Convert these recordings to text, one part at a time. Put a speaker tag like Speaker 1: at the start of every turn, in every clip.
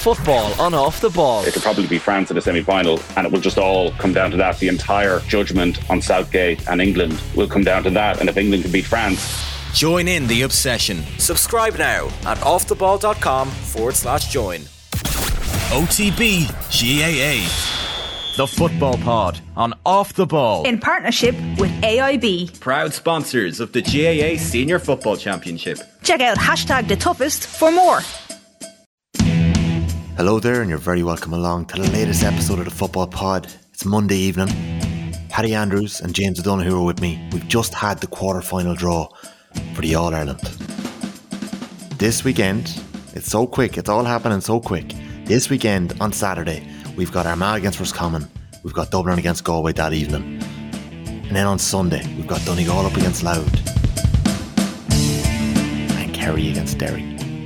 Speaker 1: football on Off the Ball.
Speaker 2: It'll probably be France in the semi-final, and it will just all come down to that. The entire judgment on Southgate and England will come down to that, and if England can beat France...
Speaker 1: Join in the obsession. Subscribe now at offtheball.com/join. OTB GAA. The Football Pod on Off the Ball.
Speaker 3: In partnership with AIB.
Speaker 4: Proud sponsors of the GAA Senior Football Championship.
Speaker 3: Check out #TheToughest for more.
Speaker 5: Hello there, and you're very welcome along to the latest episode of the Football Pod. It's Monday evening. Paddy Andrews and James O'Donoghue are with me. We've just had the quarter-final draw for the All-Ireland. This weekend, it's so quick, it's all happening so quick. This weekend, on Saturday, we've got Armagh against Roscommon. We've got Dublin against Galway that evening. And then on Sunday, we've got Donegal up against Louth. And Kerry against Derry.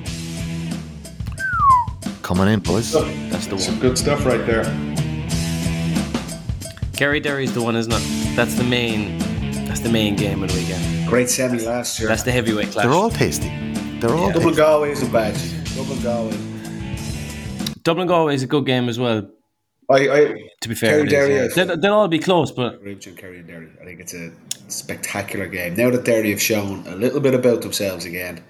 Speaker 5: Coming in, boys.
Speaker 6: That's the one. Some good stuff right there.
Speaker 7: Kerry Derry's the one, isn't it? That's the main game of the weekend.
Speaker 8: Great semi last year.
Speaker 7: That's the heavyweight clash.
Speaker 5: They're all tasty. They're all
Speaker 8: Dublin Galway isn't bad.
Speaker 7: Dublin Galway is a good game as well. To be fair, they'll all be close, but
Speaker 8: Kerry and Derry. I think it's a spectacular game. Now that Derry have shown a little bit about themselves again,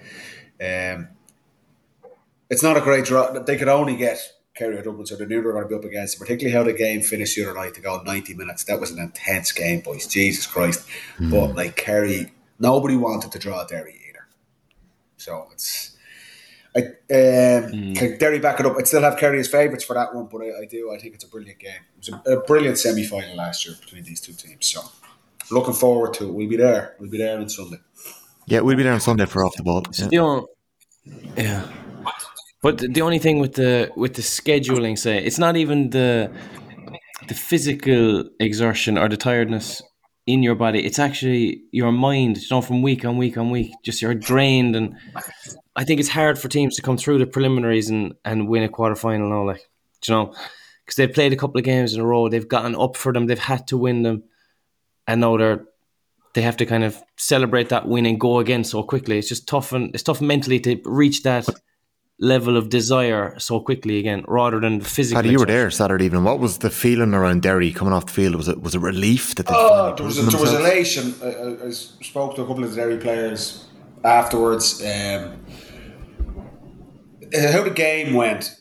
Speaker 8: it's not a great draw. They could only get Kerry or Dublin, so they knew they were going to be up against it. Particularly how the game finished the other night to go 90 minutes. That was an intense game, boys. Jesus Christ! But like Kerry, nobody wanted to draw Derry either. So it's. Can Derry back it up? I'd still have Kerry as favourites for that one, but I do. I think it's a brilliant game. It was a brilliant semi-final last year between these two teams. So looking forward to it. We'll be there. We'll be there on Sunday.
Speaker 5: Yeah, we'll be there on Sunday for Off the Ball.
Speaker 7: Yeah. But the only thing with the scheduling, say, it's not even the physical exertion or the tiredness in your body. It's actually your mind, from week on week on week. Just you're drained, and I think it's hard for teams to come through the preliminaries and win a quarterfinal now, because they've played a couple of games in a row. They've gotten up for them. They've had to win them, and now they have to kind of celebrate that win and go again so quickly. It's just tough, and it's tough mentally to reach that level of desire so quickly again, rather than the physical.
Speaker 5: Paddy, you were there Saturday evening. What was the feeling around Derry coming off the field? Was it relief that they
Speaker 8: there was elation. I spoke to a couple of the Derry players afterwards. How the game went,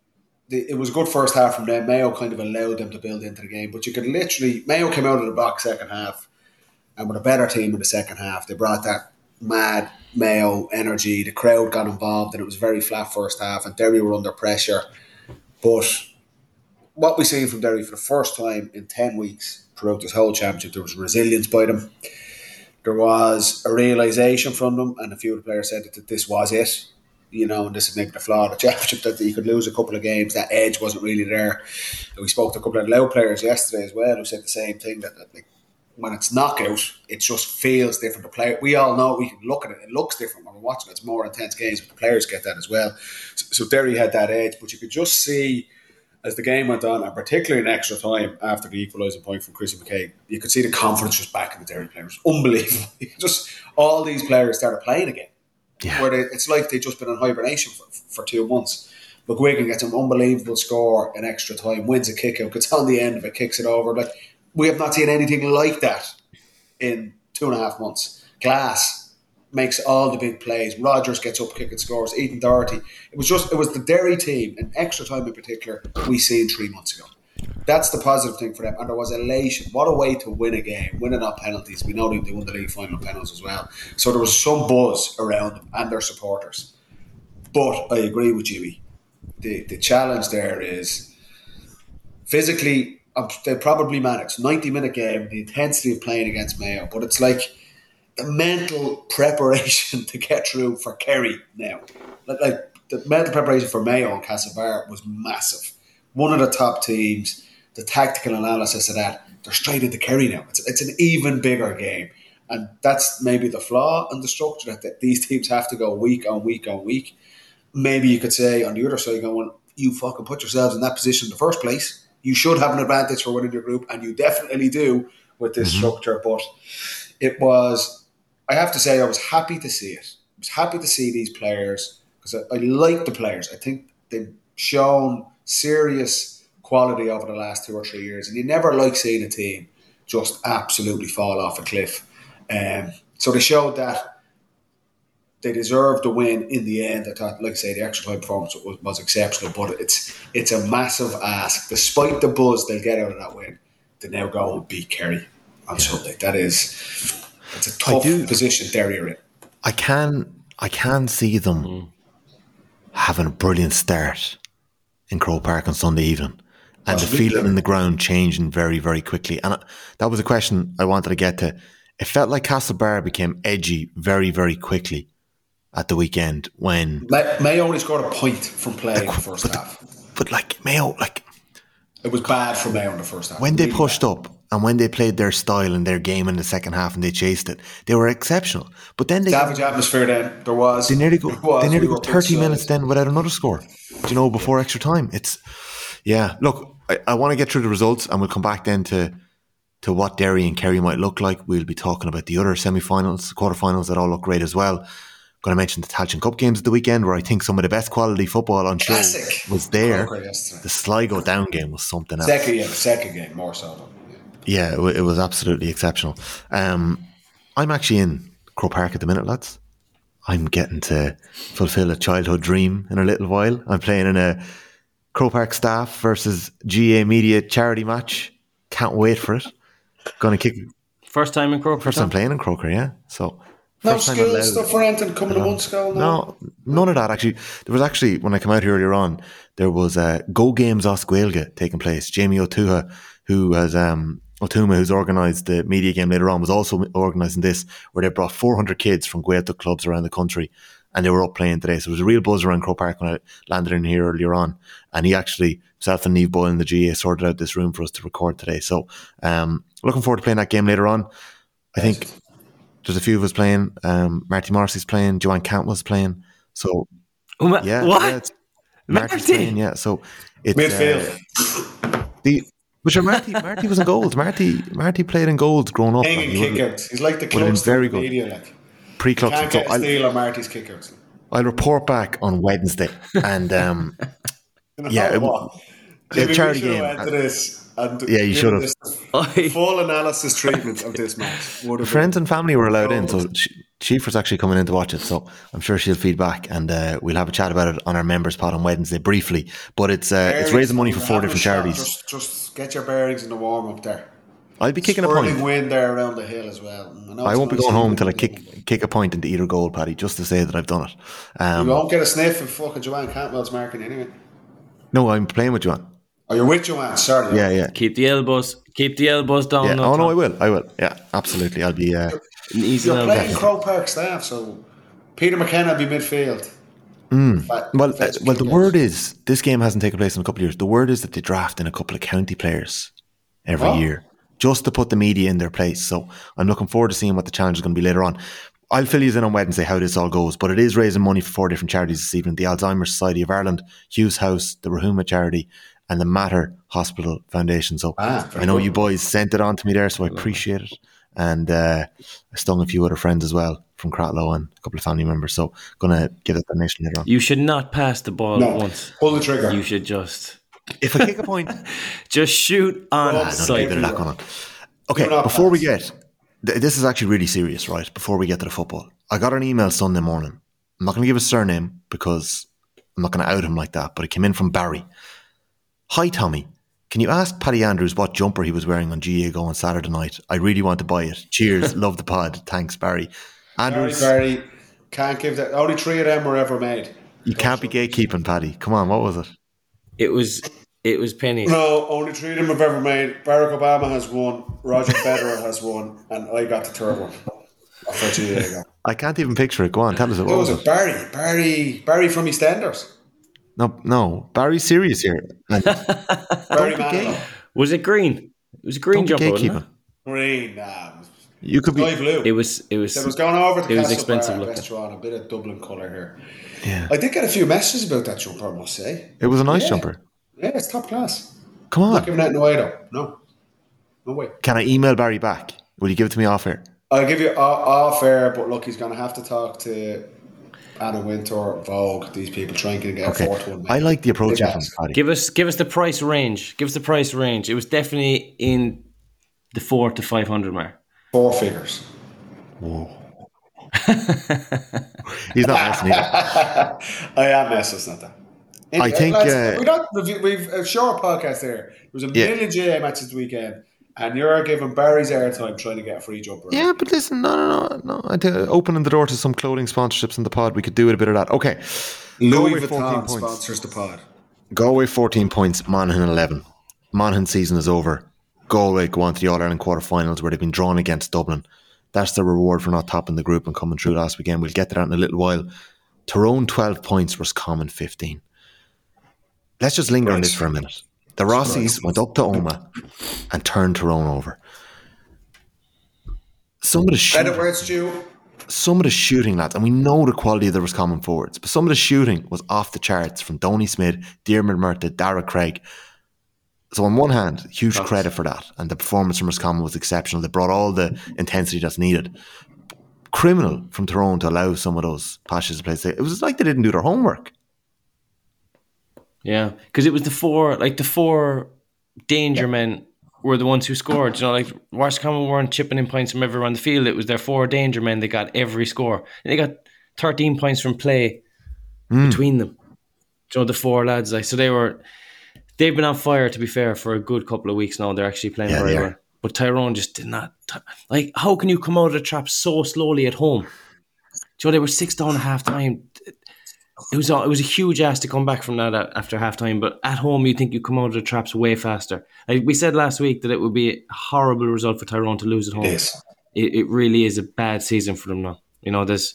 Speaker 8: it was a good first half from them. Mayo kind of allowed them to build into the game, but you could literally, Mayo came out of the box second half and with a better team in the second half. They brought that mad Mayo energy. The crowd got involved, and it was a very flat first half, and Derry were under pressure. But what we seen from Derry for the first time in 10 weeks throughout this whole championship, there was resilience by them. There was a realisation from them, and a few of the players said that this was it. And this is maybe the flaw of the championship, that you could lose a couple of games. That edge wasn't really there. And we spoke to a couple of Louth players yesterday as well who said the same thing, that when it's knockout, it just feels different. The player, we all know, we can look at it, it looks different when we're watching it. It's more intense games, but the players get that as well. So Derry had that edge, but you could just see as the game went on, and particularly in extra time after the equalising point from Chrissy McKay, you could see the confidence just back in the Derry players. Unbelievable. Just all these players started playing again. Yeah. Where it's like they've just been in hibernation for 2 months. McGuigan gets an unbelievable score in extra time, wins a kick out, gets on the end of it, kicks it over. We have not seen anything like that in 2.5 months. Glass makes all the big plays. Rodgers gets up, kicking scores. Ethan Doherty. It was the Derry team in extra time in particular we seen 3 months ago. That's the positive thing for them. And there was elation. What a way to win a game, winning on penalties. We know they won the league final penalties as well. So there was some buzz around them and their supporters. But I agree with you. The challenge there is physically, they probably managed 90-minute game, the intensity of playing against Mayo, but it's like the mental preparation to get through for Kerry now. Like the mental preparation for Mayo and Castlebar was massive. One of the top teams, the tactical analysis of that, they're straight into Kerry now. It's an even bigger game. And that's maybe the flaw in the structure, that these teams have to go week on week on week. Maybe you could say on the other side, going, you fucking put yourselves in that position in the first place. You should have an advantage for winning your group, and you definitely do with this structure. But it was, I have to say, I was happy to see it. I was happy to see these players, because I like the players. I think they shown serious quality over the last 2 or 3 years, and you never like seeing a team just absolutely fall off a cliff. So they showed that they deserved the win in the end. I thought, like I say, the extra time performance was exceptional, but it's a massive ask. Despite the buzz they'll get out of that win, to now go and beat Kerry on Sunday. It's a tough position they're in.
Speaker 5: I can see them having a brilliant start in Croke Park on Sunday evening, and the feeling in the ground changing very, very quickly. And that was a question I wanted to get to. It felt like Castlebar became edgy very, very quickly at the weekend when
Speaker 8: Mayo only scored a point from playing in the first half.
Speaker 5: But like Mayo,
Speaker 8: it was bad for Mayo in the first half.
Speaker 5: When they pushed up and when they played their style and their game in the second half and they chased it, they were exceptional. But then
Speaker 8: savage atmosphere. Then there was.
Speaker 5: They nearly go 30 minutes then without another score. Before extra time. Look, I want to get through the results and we'll come back then to what Derry and Kerry might look like. We'll be talking about the other semi-finals, quarter-finals that all look great as well. Going to mention the Tailteann Cup games at the weekend, where I think some of the best quality football on show was there. The Sligo down game was something else.
Speaker 8: Second game more so.
Speaker 5: Yeah, it was absolutely exceptional. I'm actually in Croke Park at the minute, lads. I'm getting to fulfil a childhood dream in a little while. I'm playing in a Croke Park staff versus GA Media charity match. Can't wait for it. Going to kick.
Speaker 7: First time in Croker.
Speaker 5: First time playing in Croker, yeah. So
Speaker 8: no school stuff for anything coming to one school.
Speaker 5: No, none of that. Actually, there was when I came out here earlier on, there was Go Games Oscuelga taking place. Jamie O'Tuha, who's organised the media game later on, was also organising this, where they brought 400 kids from Gaeltacht clubs around the country, and they were up playing today. So there was a real buzz around Croke Park when I landed in here earlier on. And he actually, himself and Niamh Boyle in the GA, sorted out this room for us to record today. So looking forward to playing that game later on. I think there's a few of us playing. Marty Morrissey's playing. Joanne Cantwell's playing. So,
Speaker 7: what?
Speaker 5: Marty's playing, yeah. So it's
Speaker 8: midfield.
Speaker 5: Marty was in goals. Marty played in goals growing up.
Speaker 8: Hanging kickouts. He's like the close to the media.
Speaker 5: Pre-club.
Speaker 8: Can't get a steal on Marty's kickouts.
Speaker 5: I'll report back on Wednesday, and charity game. You should have.
Speaker 8: Full analysis treatment of this match.
Speaker 5: Friends and family were allowed in, so Chiefre's actually coming in to watch it. So I'm sure she'll feed back, and we'll have a chat about it on our members pod on Wednesday briefly. But it's raising money for 4 different charities.
Speaker 8: Just get your bearings in the warm up there.
Speaker 5: I'll be kicking a point.
Speaker 8: Swirling wind there around the hill as well.
Speaker 5: I won't be going home until I kick a point into either goal, Paddy, just to say that I've done it.
Speaker 8: You won't get a sniff if fucking Joanne Cantwell's marking anyway.
Speaker 5: No, I'm playing with Joanne.
Speaker 8: Oh, you're with Joanne, sorry.
Speaker 5: Yeah.
Speaker 7: Keep the elbows down.
Speaker 5: Yeah. Oh, no, I will. Yeah, absolutely. I'll be...
Speaker 8: You're playing Croke Park staff, so Peter McKenna will be midfield.
Speaker 5: The word is, this game hasn't taken place in a couple of years. The word is that they draft in a couple of county players every year, just to put the media in their place. So I'm looking forward to seeing what the challenge is going to be later on. I'll fill you in on Wednesday how this all goes, but it is raising money for 4 different charities this evening: the Alzheimer's Society of Ireland, Hughes House, the Rahuma Charity, and the Mater Hospital Foundation. So I know you boys sent it on to me there, so I appreciate it. And I stung a few other friends as well from Cratloe and a couple of family members. So going to give that donation later on.
Speaker 7: You should not pass the ball once.
Speaker 8: Pull the trigger.
Speaker 7: You should just...
Speaker 5: If I kick a point...
Speaker 7: just shoot on sight.
Speaker 5: Okay, before we get... This is actually really serious, right? Before we get to the football. I got an email Sunday morning. I'm not going to give his surname because I'm not going to out him like that, but it came in from Barry. Hi, Tommy. Can you ask Paddy Andrews what jumper he was wearing on GA Go on Saturday night? I really want to buy it. Cheers. Love the pod. Thanks, Barry. Andrews.
Speaker 8: Barry, can't give that. Only 3 of them were ever made.
Speaker 5: You can't be gatekeeping, Paddy. Come on, what was it?
Speaker 7: It was pennies.
Speaker 8: No, only 3 of them have ever made. Barack Obama has 1, Roger Federer has 1, and I got the 3rd one. For GA Go.
Speaker 5: I can't even picture it. Go on, tell us what
Speaker 8: was it. Barry from EastEnders.
Speaker 5: No, Barry's serious here.
Speaker 8: Barry Manilow.
Speaker 7: Was it green? It was a green jumper, wasn't it?
Speaker 8: Green,
Speaker 5: you could
Speaker 8: sky
Speaker 5: be
Speaker 8: blue.
Speaker 7: It was
Speaker 8: going over to
Speaker 7: it was
Speaker 8: Castle
Speaker 7: expensive
Speaker 8: Bar,
Speaker 7: looking.
Speaker 8: a bit of Dublin colour here.
Speaker 5: Yeah.
Speaker 8: I did get a few messages about that jumper, I must say.
Speaker 5: It was a nice jumper.
Speaker 8: Yeah, it's top class.
Speaker 5: Come on.
Speaker 8: I'm not giving that away though. No way.
Speaker 5: Can I email Barry back? Will you give it to me off air?
Speaker 8: I'll give you off air, but look, he's going to have to talk to Anna Wintour, Vogue, these people trying to get a 4-1.
Speaker 5: I like the approach from Paddy.
Speaker 7: Give us the price range. Give us the price range. It was definitely in the 400 to 500 mark.
Speaker 8: 4 figures.
Speaker 5: Whoa. He's not messing either.
Speaker 8: I am messing, it's not that.
Speaker 5: I think
Speaker 8: we've a short podcast there. There was a million GA matches this weekend, and you're giving Barry's airtime trying to get a free jumper.
Speaker 5: Yeah, but listen, no. I think opening the door to some clothing sponsorships in the pod, we could do a bit of that. Okay,
Speaker 8: Louis Vuitton sponsors the pod.
Speaker 5: Galway 14 points, Monaghan 11. Monaghan season is over. Galway go on to the All-Ireland quarterfinals where they've been drawn against Dublin. That's the reward for not topping the group and coming through last weekend. We'll get to that in a little while. Tyrone 12 points, Roscommon 15. Let's just linger on this for a minute. The Rossies went up to Omagh and turned Tyrone over. Some of the shooting, lads, and we know the quality of the Roscommon forwards, but some of the shooting was off the charts from Donny Smith, Diarmuid Murtagh, Dara Craig. So on one hand, huge credit for that, and the performance from Roscommon was exceptional. They brought all the intensity that's needed. Criminal from Tyrone to allow some of those passes to play. It was like they didn't do their homework.
Speaker 7: Yeah, because it was the four danger men were the ones who scored. You know, like Roscommon weren't chipping in points from everywhere on the field. It was their 4 danger men that got every score. And they got 13 points from play between them. You know, the 4 lads. Like, so they've been on fire, to be fair, for a good couple of weeks now. They're actually playing very well. But Tyrone just did not. Like, how can you come out of the trap so slowly at home? You know, they were 6 down at half time. It was a huge ask to come back from that after half time, but at home you think you come out of the traps way faster. Like we said last week that it would be a horrible result for Tyrone to lose at home. It really is a bad season for them now. You know, there's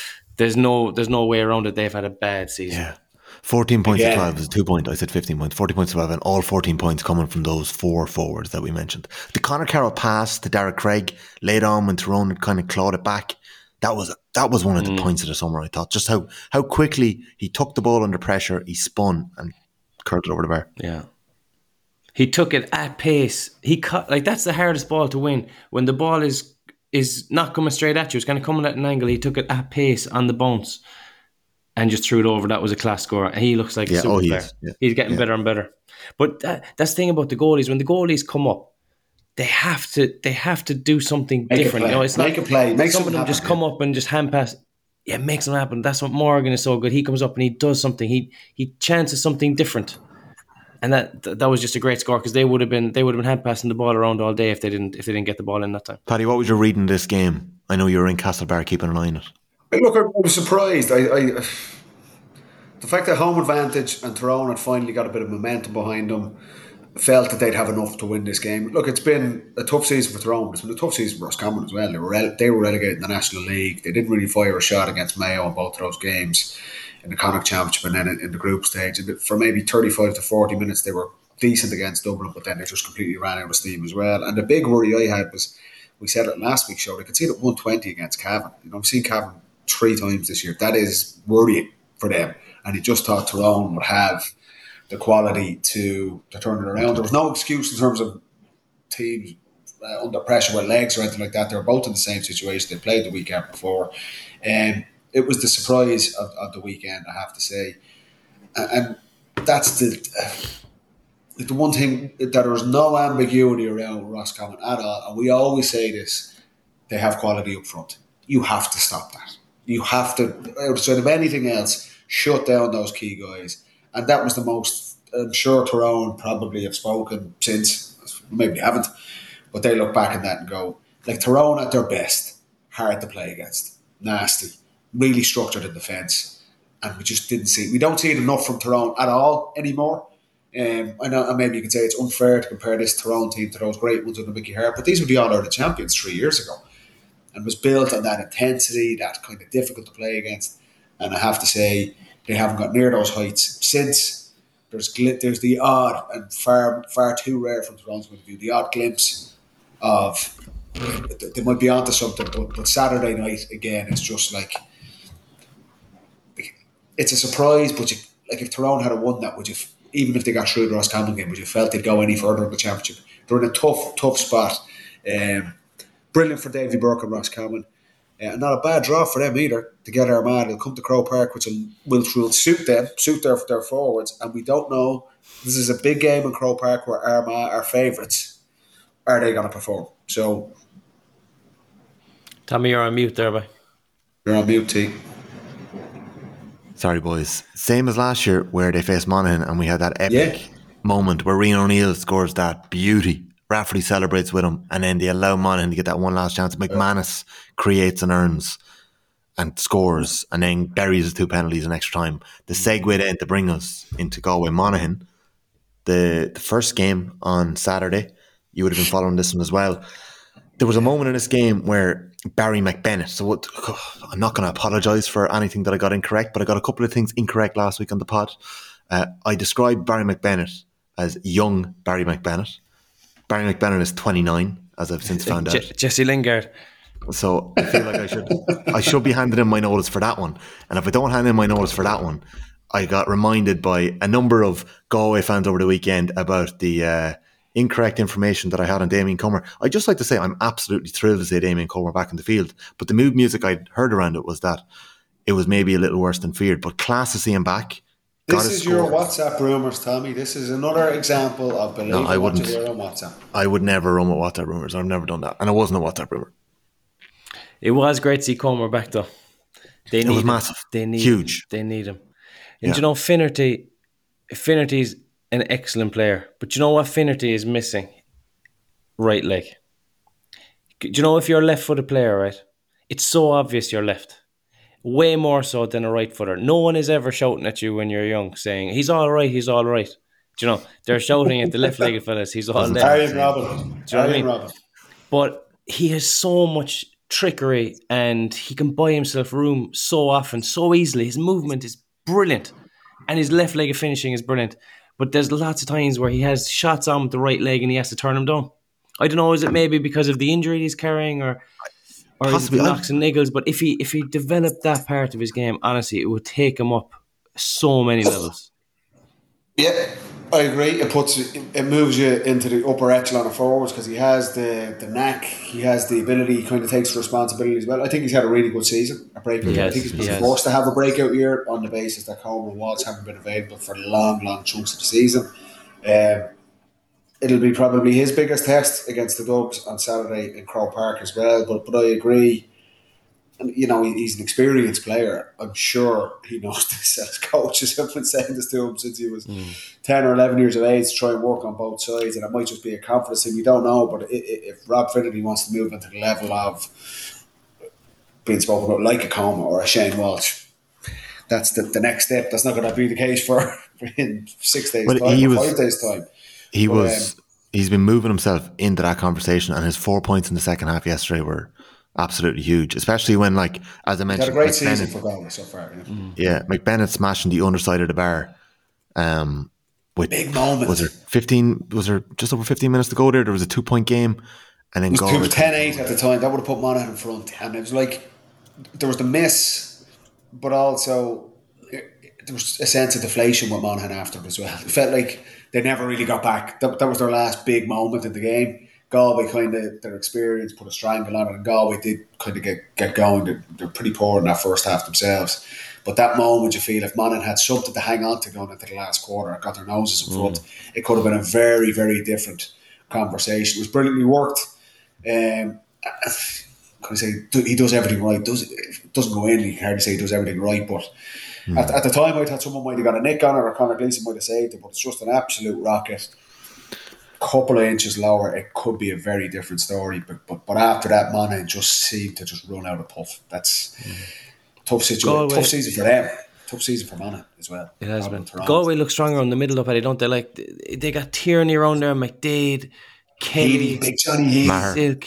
Speaker 7: no way around it. They've had a bad season.
Speaker 5: Yeah. 14 points to 12 is 2 points. I said 15 points. 40 points to 12, and all 14 points coming from those 4 forwards that we mentioned. The Conor Carroll pass to Derek Craig laid on when Tyrone had kind of clawed it back. That was one of the points of the summer, I thought. Just how quickly he took the ball under pressure, he spun and curled it over the bar.
Speaker 7: Yeah. He took it at pace. He cut, like, that's the hardest ball to win. When the ball is not coming straight at you, it's kind of coming at an angle. He took it at pace on the bounce and just threw it over. That was a class score. And he looks like a super player. He's getting better and better. But that's the thing about the goalies. When the goalies come up, they have to do something different. You know, it's
Speaker 8: make a play. Make
Speaker 7: some of them just come up and just hand pass. Yeah, makes them happen. That's what Morgan is so good. He comes up and he does something. He chances something different, and that was just a great score because they would have been hand passing the ball around all day if they didn't get the ball in that time.
Speaker 5: Paddy, what was your reading this game? I know you were in Castlebar keeping an eye on it.
Speaker 8: Look, I was surprised. The fact that home advantage and Tyrone had finally got a bit of momentum behind them. Felt that they'd have enough to win this game. Look, it's been a tough season for Tyrone. It's been a tough season for Roscommon as well. They were relegated in the National League. They didn't really fire a shot against Mayo in both of those games in the Connacht Championship and then in the group stage. And for maybe 35 to 40 minutes, they were decent against Dublin, but then they just completely ran out of steam as well. And the big worry I had was, we said it last week's show, they conceded 120 against Cavan. You know, I've seen Cavan 3 times this year. That is worrying for them. And he just thought Tyrone would have the quality to turn it around. There was no excuse in terms of teams under pressure with legs or anything like that. They were both in the same situation. They played the weekend before. It was the surprise of the weekend, I have to say. And that's the one thing, that there was no ambiguity around Roscommon at all. And we always say this, they have quality up front. You have to stop that. You have to, outside of anything else, shut down those key guys. And that was the most, I'm sure Tyrone probably have spoken since, maybe they haven't, but they look back at that and go, like, Tyrone at their best, hard to play against, nasty, really structured in defence, and we don't see it enough from Tyrone at all anymore. I know, and maybe you could say it's unfair to compare this Tyrone team to those great ones under Mickey Hart, but these were the All-Ireland champions 3 years ago, and was built on that intensity, that kind of difficult to play against, and I have to say, they haven't got near those heights since. There's the odd, and far too rare from Tyrone's point of view, the odd glimpse of they might be onto something, but Saturday night again, it's just like, it's a surprise. But if Tyrone had won that, would you, even if they got through the Roscommon game, would you felt they'd go any further in the championship? They're in a tough spot. Brilliant for Davy Burke and Roscommon. And not a bad draw for them either to get Armagh. They'll come to Croke Park, which will suit them, suit their forwards. And we don't know. This is a big game in Croke Park where Armagh are favourites. Are they going to perform? So,
Speaker 7: Tommy, you're on mute there, boy.
Speaker 8: You're on mute, T.
Speaker 5: Sorry, boys. Same as last year where they faced Monaghan and we had that epic moment where Rian O'Neill scores that beauty. Rafferty celebrates with him, and then they allow Monaghan to get that one last chance. McManus creates and earns and scores, and then buries his 2 penalties in extra time. The segue then to bring us into Galway Monaghan, the first game on Saturday. You would have been following this one as well. There was a moment in this game where Barry McBennett, so I'm not going to apologise for anything that I got incorrect, but I got a couple of things incorrect last week on the pod. I described Barry McBennett as young Barry McBennett. Barry McBennett is 29, as I've since found out.
Speaker 7: Jesse Lingard.
Speaker 5: So I feel like I should be handing in my notice for that one. And if I don't hand in my notice for that one, I got reminded by a number of Galway fans over the weekend about the incorrect information that I had on Damien Comer. I'd just like to say I'm absolutely thrilled to see Damien Comer back in the field. But the mood music I'd heard around it was that it was maybe a little worse than feared. But class to see him back.
Speaker 8: This is your WhatsApp rumours, Tommy. This is another example of believing what you hear on WhatsApp.
Speaker 5: I would never run with WhatsApp rumours. I've never done that. And it wasn't a WhatsApp rumour.
Speaker 7: It was great to see Comer back, though.
Speaker 5: It was massive. Huge.
Speaker 7: They need him. And you know, Finnerty's an excellent player. But you know what Finnerty is missing? Right leg. Do you know if you're a left-footed player, right? It's so obvious you're left. Way more so than a right footer. No one is ever shouting at you when you're young saying, he's all right. Do you know, they're shouting at the left-legged fellas, he's all left.
Speaker 8: Arjen Robben.
Speaker 7: Do you know what I mean? But he has so much trickery and he can buy himself room so often, so easily. His movement is brilliant and his left-legged finishing is brilliant. But there's lots of times where he has shots on with the right leg and he has to turn them down. I don't know, is it maybe because of the injury he's carrying or possibly knocks and niggles, but if he developed that part of his game, honestly, it would take him up so many levels.
Speaker 8: Yeah, I agree. It moves you into the upper echelon of forwards because he has the knack, he has the ability, he kind of takes responsibility as well. I think he's had a really good season, a breakout year. I think he's forced to have a breakout year on the basis that Comer and Walsh haven't been available for long chunks of the season. It'll be probably his biggest test against the Dubs on Saturday in Croke Park as well. But I agree. And, you know, he's an experienced player. I'm sure he knows this as coaches have been saying this to him since he was 10 or 11 years of age to try and work on both sides. And it might just be a confidence thing. We don't know. But if Rob Finnerty wants to move into the level of being spoken about like a Comer or a Shane Walsh, that's the next step. That's not going to be the case for in 6 days' time or 5 days' time.
Speaker 5: He's been moving himself into that conversation, and his 4 points in the second half yesterday were absolutely huge, especially when, like, as I mentioned,
Speaker 8: he's had a great season for Galway so far.
Speaker 5: Yeah, McBennett smashing the underside of the bar. With
Speaker 8: big moment.
Speaker 5: Was there just over 15 minutes to go there? There was a 2-point game, and then
Speaker 8: it was 10-8 at the time. That would have put Monaghan in front, and it was like there was the miss, but also there was a sense of deflation with Monaghan after as well. It felt like they never really got back. That was their last big moment in the game. Galway kind of, their experience put a strangle on it, and Galway did kind of get going. They're pretty poor in that first half themselves. But that moment, you feel if Monaghan had something to hang on to going into the last quarter, got their noses in front, it could have been a very, very different conversation. It was brilliantly worked. Can I say he does everything right? It doesn't go in. You can hardly say he does everything right, but at the time, I thought someone might have got a nick on it, or Conor Gleeson might have saved it. But it's just an absolute rocket. Couple of inches lower, it could be a very different story. But after that, Monaghan just seemed to just run out of puff. That's tough situation. Tough season for them. Tough season for Monaghan as well.
Speaker 7: It has been. Galway looks stronger on the middle up at it, don't they? Like they got Tierney around there, McDade, Kelly,
Speaker 8: Big Johnny Heath,
Speaker 7: Silk,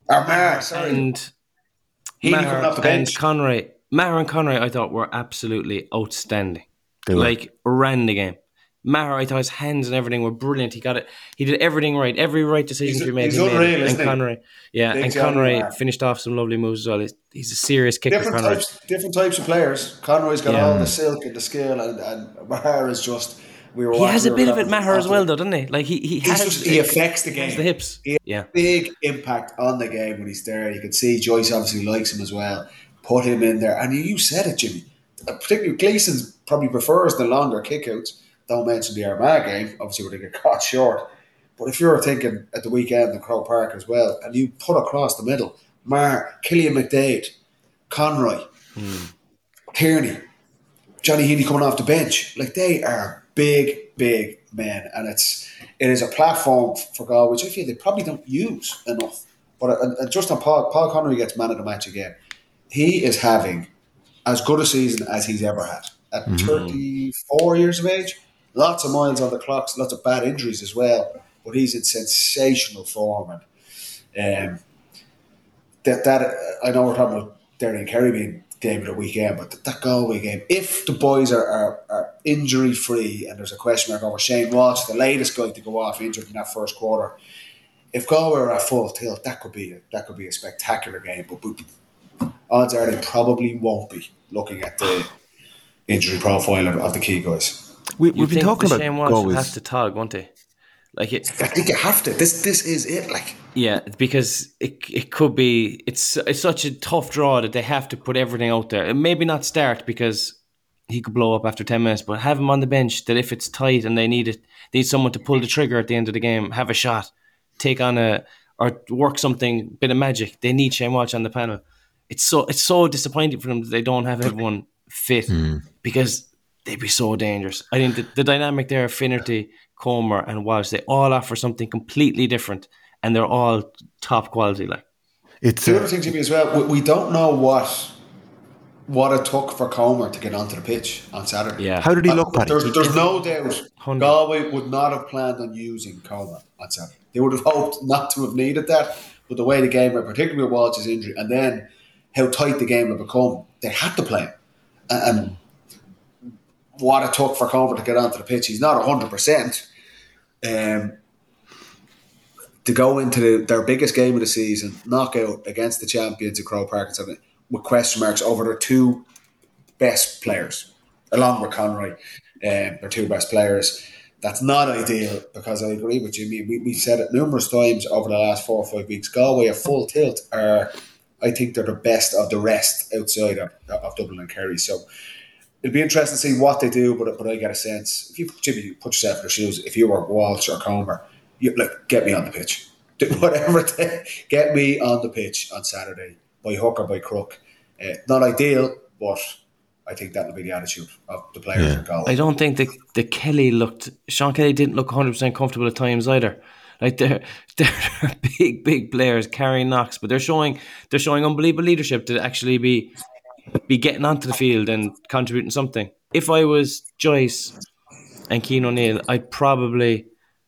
Speaker 8: and
Speaker 7: Maher and Conroy. Maher and Conroy, I thought, were absolutely outstanding. Like, ran the game. Maher, I thought his hands and everything were brilliant. He got it. He did everything right. Every right decision to be made.
Speaker 8: He's unreal, isn't
Speaker 7: he? Conroy, and Conroy finished off some lovely moves as well. He's a serious kicker.
Speaker 8: Different types of players. Conroy's got all the silk and the skill, and Maher is just
Speaker 7: He has a bit of it matter as well, though, doesn't he? Like he
Speaker 8: affects the game.
Speaker 7: Has the hips.
Speaker 8: He has a big impact on the game when he's there. You can see Joyce obviously likes him as well. Put him in there, and you said it, Jimmy. Particularly Gleeson probably prefers the longer kickouts. Don't mention the Armagh game, obviously, where they get caught short. But if you're thinking at the weekend in Croke Park as well, and you put across the middle, Killian McDade, Conroy, Tierney, Johnny Heaney coming off the bench, like they are big men, and it is a platform for Galway which I feel they probably don't use enough. But just on Paul Conroy gets man of the match again. He is having as good a season as he's ever had at 34 years of age. Lots of miles on the clocks, lots of bad injuries as well, but he's in sensational form. And that I know we're talking about Derry and Kerry being game of the weekend, but that Galway game, if the boys are injury free and there's a question mark over Shane Walsh, the latest guy to go off injured in that first quarter, if Galway are at full tilt, that could be a spectacular game. But odds are they probably won't be, looking at the injury profile of the key guys.
Speaker 5: We've been talking about
Speaker 7: Shane Walsh will have to tug, won't they?
Speaker 8: I think you have to. This is it. Like,
Speaker 7: yeah, because it could be. It's such a tough draw that they have to put everything out there. And maybe not start because he could blow up after 10 minutes, but have him on the bench that if it's tight and they need someone to pull the trigger at the end of the game, have a shot, take on or work something, bit of magic. They need Shane Walsh on the panel. It's so disappointing for them that they don't have everyone fit because they'd be so dangerous. I think the dynamic there of Finnerty, Comer and Walsh, they all offer something completely different and they're all top quality. Like,
Speaker 8: it's the other thing, Jimmy, as well, we don't know what it took for Comer to get onto the pitch on Saturday.
Speaker 7: Yeah.
Speaker 5: How did he look, Paddy?
Speaker 8: There's no doubt Galway would not have planned on using Comer on Saturday. They would have hoped not to have needed that, but the way the game went, particularly with Walsh's injury, and then how tight the game had become, they had to play him. And what it took for Comer to get onto the pitch, he's not 100%. To go into their biggest game of the season, knockout against the champions at Croke Park, with question marks over their two best players, along with Conroy, their two best players. That's not ideal, because I agree with you. We said it numerous times over the last 4 or 5 weeks. Galway at full tilt I think they're the best of the rest outside of Dublin and Kerry. So it'll be interesting to see what they do, but I get a sense, if you, Jimmy, put yourself in their shoes, if you were Walsh or Comer, get me on the pitch. Do whatever it takes. Get me on the pitch on Saturday, by hook or by crook. Not ideal, but I think that'll be the attitude of the players in Galway.
Speaker 7: I don't think Sean Kelly didn't look 100% comfortable at times either. Like they're big players carrying knocks, but they're showing unbelievable leadership to actually be getting onto the field and contributing something. If I was Joyce and Cian O'Neill, I'd probably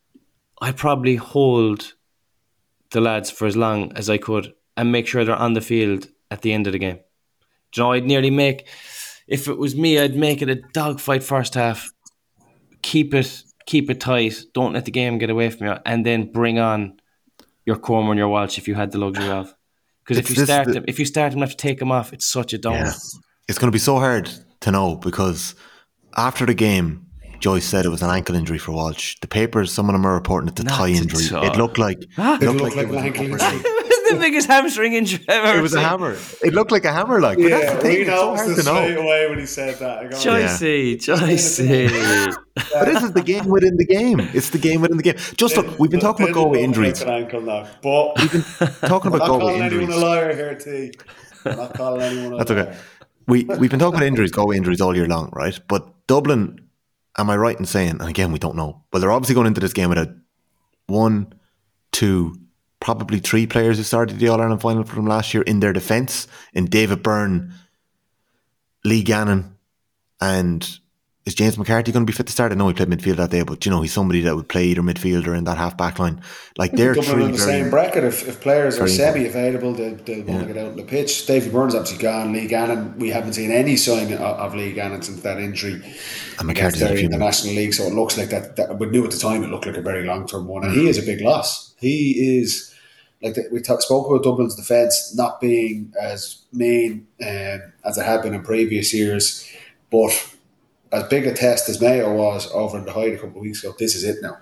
Speaker 7: hold the lads for as long as I could and make sure they're on the field at the end of the game. Do you know, I'd nearly make, if it was me, I'd make it a dogfight first half. Keep it tight. Don't let the game get away from you, and then bring on your Comer and your Walsh if you had the luxury of. Because if you start them, have to take them off. It's such a downer. Yeah.
Speaker 5: It's going to be so hard to know, because after the game, Joyce said it was an ankle injury for Walsh. The papers, some of them are reporting it's a thigh injury. It looked like
Speaker 8: an ankle injury.
Speaker 7: The biggest hamstring injury I've ever seen.
Speaker 5: It was a hammer. It looked like a hammer, like. But that's the thing. It's so hard to know.
Speaker 8: Straight away when he said that.
Speaker 7: Joycey.
Speaker 5: But this is the game within the game. It's the game within the game. Just look, we've been talking about Galway injuries.
Speaker 8: We've
Speaker 5: been talking about Galway injuries.
Speaker 8: I'm not calling anyone a liar here, T. I'm not calling anyone a liar.
Speaker 5: That's okay. We've been talking about injuries, Galway injuries all year long, right? But Dublin, am I right in saying, and again, we don't know, but they're obviously going into this game with a 1, 2, probably 3 players who started the All-Ireland final for them last year in their defence, in David Byrne, Lee Gannon, and is James McCarthy going to be fit to start? I know he played midfield that day, but he's somebody that would play either midfield or in that half back line. Like, they're
Speaker 8: Dublin in the same bracket. If players are semi-available, they'll want to get out on the pitch. David Byrne's obviously gone. Lee Gannon, we haven't seen any sign of Lee Gannon since that injury.
Speaker 5: And McCarthy's in
Speaker 8: the National League, so it looks like that. We knew at the time it looked like a very long-term one, and he is a big loss. He is, we spoke about Dublin's defence not being as mean as it had been in previous years, but as big a test as Mayo was over in the Hyde a couple of weeks ago, this is it now.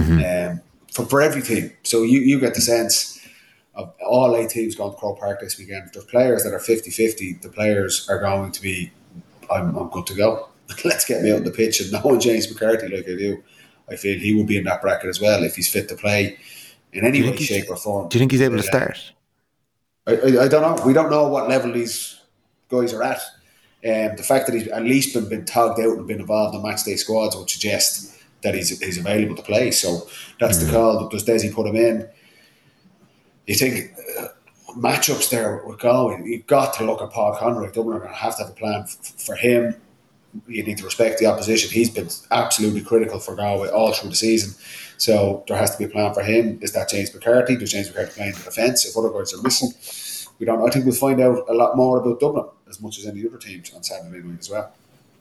Speaker 8: For every team. So you get the sense of all 8 teams going to Croke Park this weekend. If there's players that are 50-50, the players are going to be, I'm good to go. Let's get me out on the pitch. And knowing James McCarthy like I do, I feel he will be in that bracket as well if he's fit to play in any way, shape or form.
Speaker 5: Do you think he's able to start?
Speaker 8: I don't know. We don't know what level these guys are at. The fact that he's at least been togged out and been involved in match day squads would suggest that he's available to play. So that's the call. Does Desi put him in? You think matchups there with Galway, you've got to look at Paul Conroy. Dublin are going to have a plan for him. You need to respect the opposition. He's been absolutely critical for Galway all through the season. So there has to be a plan for him. Is that James McCarthy? Does James McCarthy play in the defence? If other guys are missing, we don't. I think we'll find out a lot more about Dublin as much as any other teams on Saturday night as well.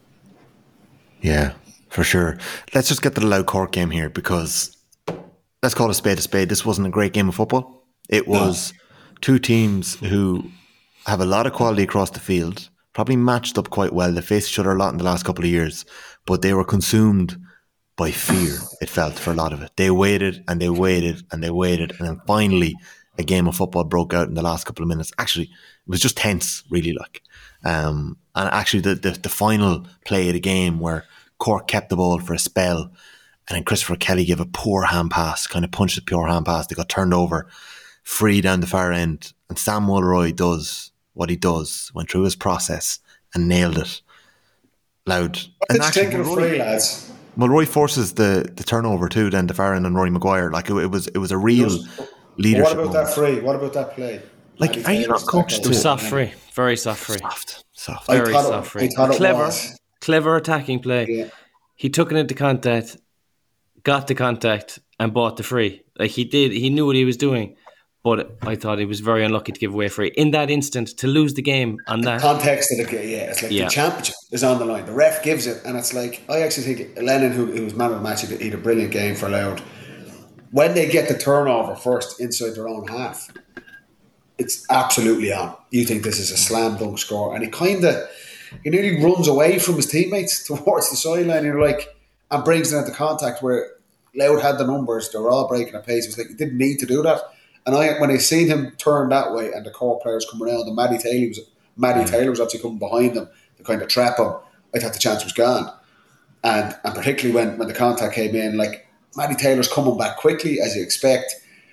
Speaker 5: Yeah, for sure. Let's just get to the Louth Cork game here, because let's call a spade a spade. This wasn't a great game of football. It was two teams who have a lot of quality across the field, probably matched up quite well. They faced each other a lot in the last couple of years, but they were consumed by fear, it felt, for a lot of it. They waited and they waited and they waited, and then finally a game of football broke out in the last couple of minutes. Actually, it was just tense, really, like. And actually the final play of the game where Cork kept the ball for a spell, and then Christopher Kelly gave a poor hand pass, kind of punched a pure hand pass. They got turned over, free down the far end, and Sam Mulroy does what he does, went through his process and nailed it. Loud. And actually,
Speaker 8: free, lads.
Speaker 5: Mulroy forces the turnover too, then the far end and Rory Maguire. Like it was a real leadership.
Speaker 8: What about that free? What about that play?
Speaker 5: Like, are you not coached to
Speaker 7: soft free? Very soft free.
Speaker 5: Soft.
Speaker 7: Very soft free. Clever attacking play. Yeah. He took it into contact, got the contact, and bought the free. Like he did. He knew what he was doing. But I thought he was very unlucky to give away free. In that instant, to lose the game on that...
Speaker 8: The context of the game, it's like the championship is on the line. The ref gives it, and it's like... I actually think Lennon, who was man of the match, he had a brilliant game for Louth. When they get the turnover first inside their own half, it's absolutely on. You think this is a slam dunk score, and he nearly runs away from his teammates towards the sideline, and brings it into contact where Louth had the numbers. They were all breaking a pace. It was like, you didn't need to do that. And when I seen him turn that way and the Cork players come around and Matty Taylor was actually coming behind them to kind of trap him, I thought the chance was gone. And particularly when the contact came in, like Matty Taylor's coming back quickly as you expect.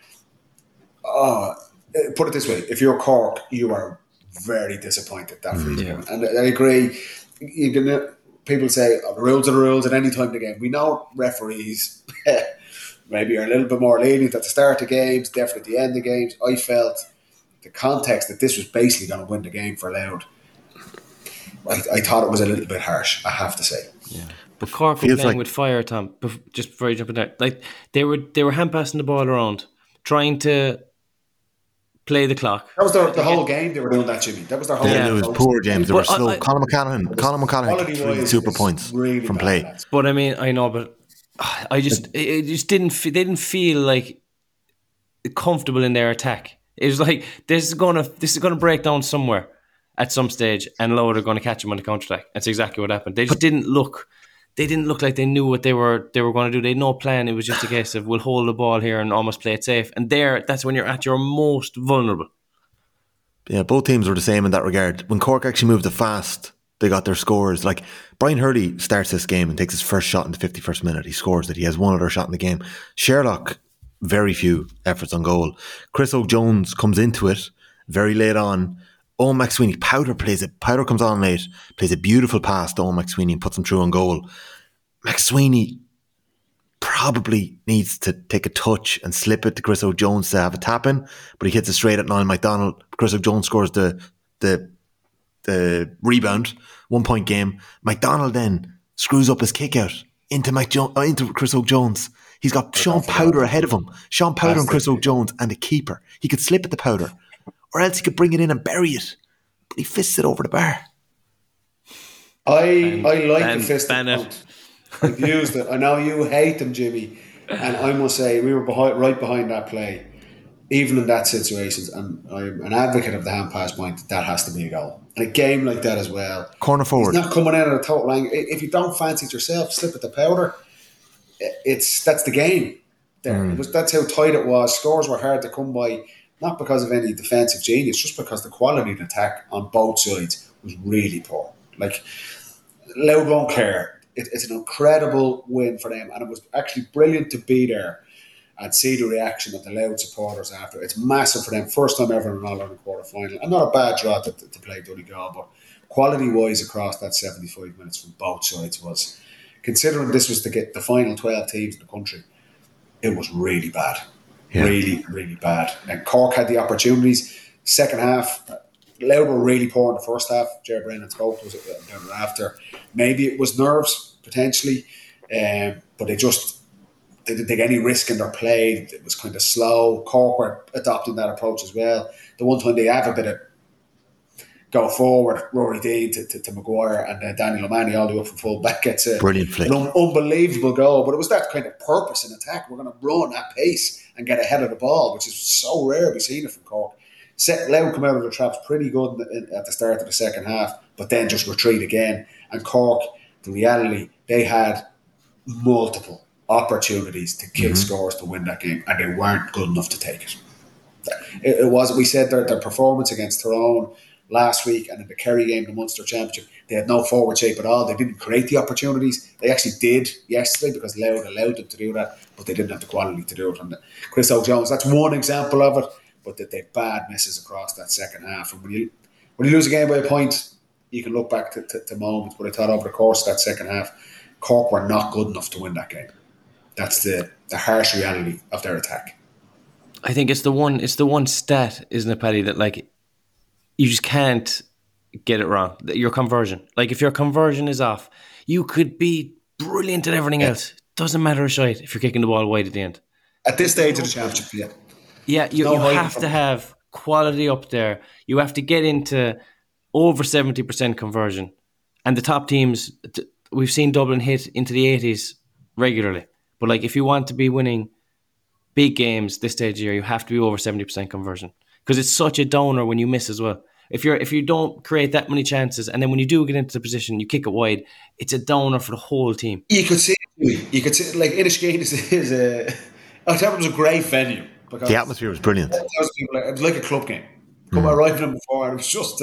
Speaker 8: Put it this way, if you're Cork, you are very disappointed that free game. And I agree. People say, the rules are the rules at any time in the game. We know referees... maybe are a little bit more lenient at the start of games, definitely at the end of games. I felt the context that this was basically going to win the game for Louth. I thought it was a little bit harsh, I have to say. Yeah.
Speaker 7: But Cork were playing with fire, Tom. Just before you jump in there, like they were hand passing the ball around, trying to play the clock.
Speaker 8: That was the whole game. They were doing that, Jimmy. That was their whole.
Speaker 5: Yeah, it was poor, James. They were slow. Colin McCallaghan 3 super points really from play.
Speaker 7: But I mean, I know, but. It just didn't. They didn't feel like comfortable in their attack. It was like this is gonna break down somewhere at some stage, and Louth are going to catch them on the counter attack. That's exactly what happened. They just didn't look. They didn't look like they knew what they were going to do. They had no plan. It was just a case of we'll hold the ball here and almost play it safe. And that's when you're at your most vulnerable.
Speaker 5: Yeah, both teams were the same in that regard. When Cork actually moved it fast, they got their scores. Like Brian Hurley starts this game and takes his first shot in the 51st minute. He scores it. He has one other shot in the game. Sherlock, very few efforts on goal. Chris O'Jones comes into it very late on. Owen McSweeney, Powder comes on late, plays a beautiful pass to Owen McSweeney and puts him through on goal. McSweeney probably needs to take a touch and slip it to Chris O'Jones to have a tap in, but he hits it straight at Niall MacDonald. Chris O'Jones scores the rebound, 1 point game. MacDonald then screws up his kick out into Chris O'Jones. He's got Sean Powder ahead of him. Sean Powder and Chris O'Jones and a keeper. He could slip it to Powder, or else he could bring it in and bury it. But he fists it over the bar.
Speaker 8: I like the fist. I've used it. I know you hate them, Jimmy, and I must say we were right behind that play. even in that situation, and I'm an advocate of the hand pass point, that has to be a goal. And a game like that as well.
Speaker 5: Corner forward.
Speaker 8: He's not coming in at a total angle. If you don't fancy it yourself, slip at the powder. That's the game. There, that's how tight it was. Scores were hard to come by, not because of any defensive genius, just because the quality of the attack on both sides was really poor. Like, Louth won't care. It's an incredible win for them, and it was actually brilliant to be there and see the reaction of the Louth supporters after. It's massive for them. First time ever in an All-Ireland quarter-final. And not a bad draw to play Donegal, but quality-wise across that 75 minutes from both sides was, considering this was to get the final 12 teams in the country, it was really bad. Yeah. Really, really bad. And Cork had the opportunities. Second half, Louth were really poor in the first half. Gerard Brennan spoke to us after. Maybe it was nerves, potentially, but they didn't take any risk in their play. It was kind of slow. Cork were adopting that approach as well. The one time they have a bit of go forward, Rory Dean to Maguire, and then Daniel O'Mahony all the way up from full back gets a
Speaker 5: brilliant flick.
Speaker 8: An unbelievable goal. But it was that kind of purpose in attack. We're going to run at pace and get ahead of the ball, which is so rare. We've seen it from Cork. Louth come out of the traps pretty good at the start of the second half, but then just retreat again. And Cork, the reality, they had multiple opportunities to kill scores to win that game, and they weren't good enough to take it. It was, we said, their performance against Tyrone last week and in the Kerry game, the Munster Championship, they had no forward shape at all. They didn't create the opportunities. They actually did yesterday because Louth allowed them to do that, but they didn't have the quality to do it. And Chris O'Jones, that's one example of it, but that they bad misses across that second half. And when you lose a game by a point, you can look back to moments, but I thought over the course of that second half, Cork were not good enough to win that game. That's the harsh reality of their attack.
Speaker 7: I think it's the one stat, isn't it, Paddy, that like you just can't get it wrong. Your conversion. Like if your conversion is off, you could be brilliant at everything else. Doesn't matter a shite if you're kicking the ball wide at the end.
Speaker 8: At this stage of the championship, yeah.
Speaker 7: Yeah, you have to have quality up there. You have to get into over 70% conversion. And the top teams, we've seen Dublin hit into the 80s regularly. But like if you want to be winning big games this stage of the year, you have to be over 70% conversion. Because it's such a downer when you miss as well. If you don't create that many chances, and then when you do get into the position, you kick it wide, it's a downer for the whole team.
Speaker 8: You could see like Inniskeen is a. I thought it was a great venue because
Speaker 5: the atmosphere was brilliant.
Speaker 8: It was like a club game. I arrived in before, and it was just.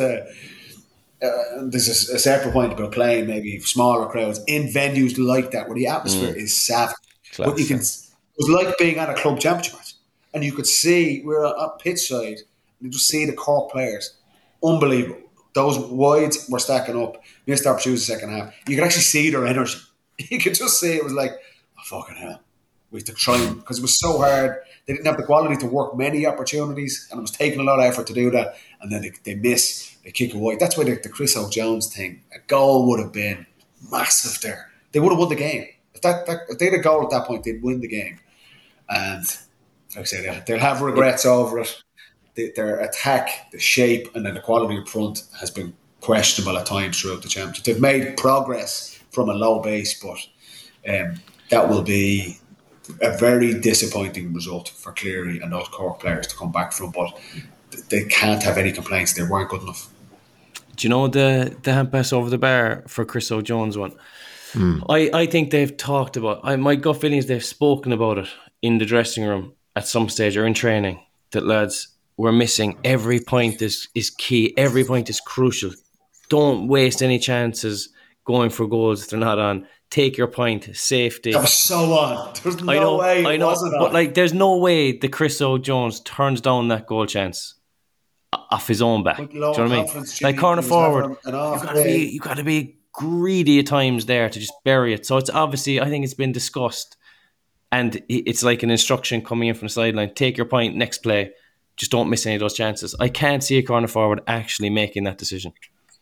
Speaker 8: There's a separate point about playing maybe smaller crowds in venues like that where the atmosphere is savage. But you can. It was like being at a club championship match, and you could see we were at pitch side. You just see the Cork players, unbelievable. Those wides were stacking up. Missed opportunities the second half. You could actually see their energy. You could just see it was like, oh, fucking hell. We had to try because it was so hard. They didn't have the quality to work many opportunities, and it was taking a lot of effort to do that. And then they miss, they kick a wide. That's why the Chris O'Jones thing, a goal would have been massive there. They would have won the game. If they had a goal at that point, they'd win the game. And like I say, they'll have regrets over it. Their attack, the shape, and then the quality up front has been questionable at times throughout the championship. They've made progress from a low base, but that will be a very disappointing result for Cleary and those Cork players to come back from. But they can't have any complaints. They weren't good enough.
Speaker 7: Do you know the hand pass over the bar for Chris O'Jones one? I think they've talked about. My gut feeling is they've spoken about it in the dressing room at some stage or in training. That lads, we're missing. Every point is key. Every point is crucial. Don't waste any chances going for goals if they're not on. Take your point. Safety.
Speaker 8: That was so on. There's no way it wasn't on.
Speaker 7: But like, there's no way that Chris O'Jones turns down that goal chance off his own back. Do you know what I mean? Like corner forward, you got to be greedy at times there to just bury it. So it's obviously, I think it's been discussed, and it's like an instruction coming in from the sideline. Take your point. Next play. Just don't miss any of those chances. I can't see a corner forward actually making that decision.